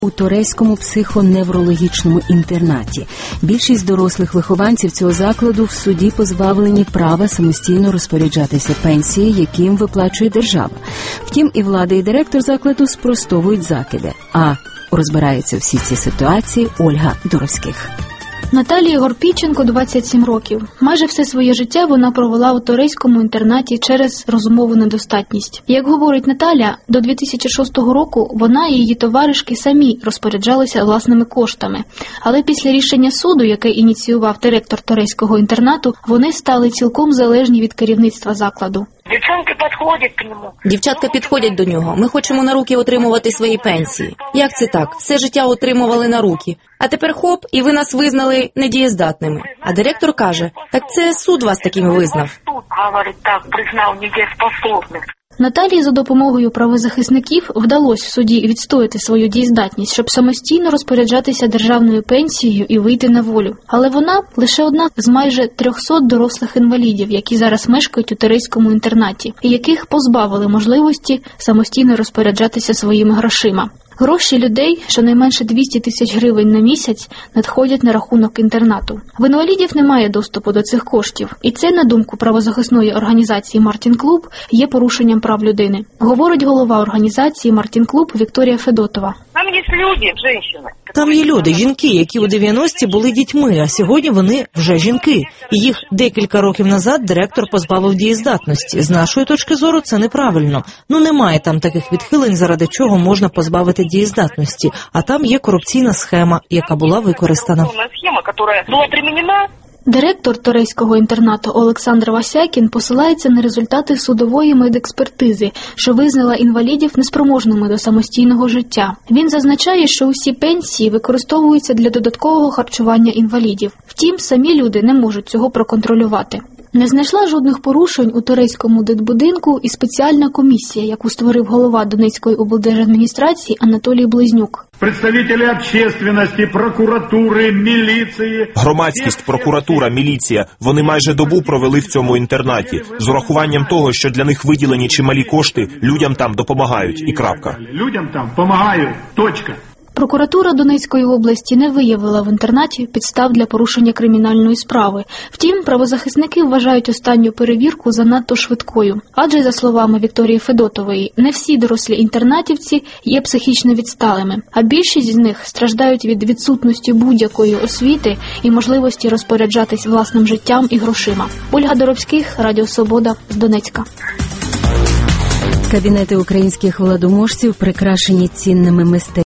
у Торезькому психоневрологічному інтернаті. Більшість дорослих вихованців цього закладу в суді позбавлені права самостійно розпоряджатися пенсії, які їм виплачує держава. Втім, і влада, і директор закладу спростовують закиди. А розбирається всі ці ситуації Ольга Доровських. Наталії Горпійченко 27 років. Майже все своє життя вона провела у Торезькому інтернаті через розумову недостатність. Як говорить Наталя, до 2006 року вона і її товаришки самі розпоряджалися власними коштами. Але після рішення суду, яке ініціював директор Торезького інтернату, вони стали цілком залежні від керівництва закладу. Дівчатка підходять до нього. Ми хочемо на руки отримувати свої пенсії. Як це так? Все життя отримували на руки. А тепер хоп, і ви нас визнали недієздатними. А директор каже, так це суд вас такими визнав. Наталії за допомогою правозахисників вдалося в суді відстояти свою дієздатність, щоб самостійно розпоряджатися державною пенсією і вийти на волю. Але вона лише одна з майже 300 дорослих інвалідів, які зараз мешкають у Торезькому інтернаті, і яких позбавили можливості самостійно розпоряджатися своїми грошима. Гроші людей, щонайменше 200 тисяч гривень на місяць, надходять на рахунок інтернату. В інвалідів немає доступу до цих коштів. І це, на думку правозахисної організації «Мартін Клуб», є порушенням прав людини. Говорить голова організації «Мартін Клуб» Вікторія Федотова. Там є люди, жінки, які у 90-ті були дітьми, а сьогодні вони вже жінки. І їх декілька років назад директор позбавив дієздатності. З нашої точки зору це неправильно. Немає там таких відхилень, заради чого можна позбавити дієздатності. А там є корупційна схема, яка була використана. Директор Торезького інтернату Олександр Васякін посилається на результати судової медекспертизи, що визнала інвалідів неспроможними до самостійного життя. Він зазначає, що усі пенсії використовуються для додаткового харчування інвалідів. Втім, самі люди не можуть цього проконтролювати. Не знайшла жодних порушень у Торезькому дитбудинку і спеціальна комісія, яку створив голова Донецької облдержадміністрації Анатолій Близнюк. Представники общественності, прокуратури, міліції. Громадськість, прокуратура, міліція – вони майже добу провели в цьому інтернаті. З урахуванням того, що для них виділені чималі кошти, людям там допомагають. І крапка. Людям там допомагають. Точка. Прокуратура Донецької області не виявила в інтернаті підстав для порушення кримінальної справи. Втім, правозахисники вважають останню перевірку занадто швидкою. Адже, за словами Вікторії Федотової, не всі дорослі інтернатівці є психічно відсталими, а більшість з них страждають від відсутності будь-якої освіти і можливості розпоряджатись власним життям і грошима. Ольга Доровських, Радіо Свобода, з Донецька. Кабінети українських владоможців прикрашені цінними мистецтвами.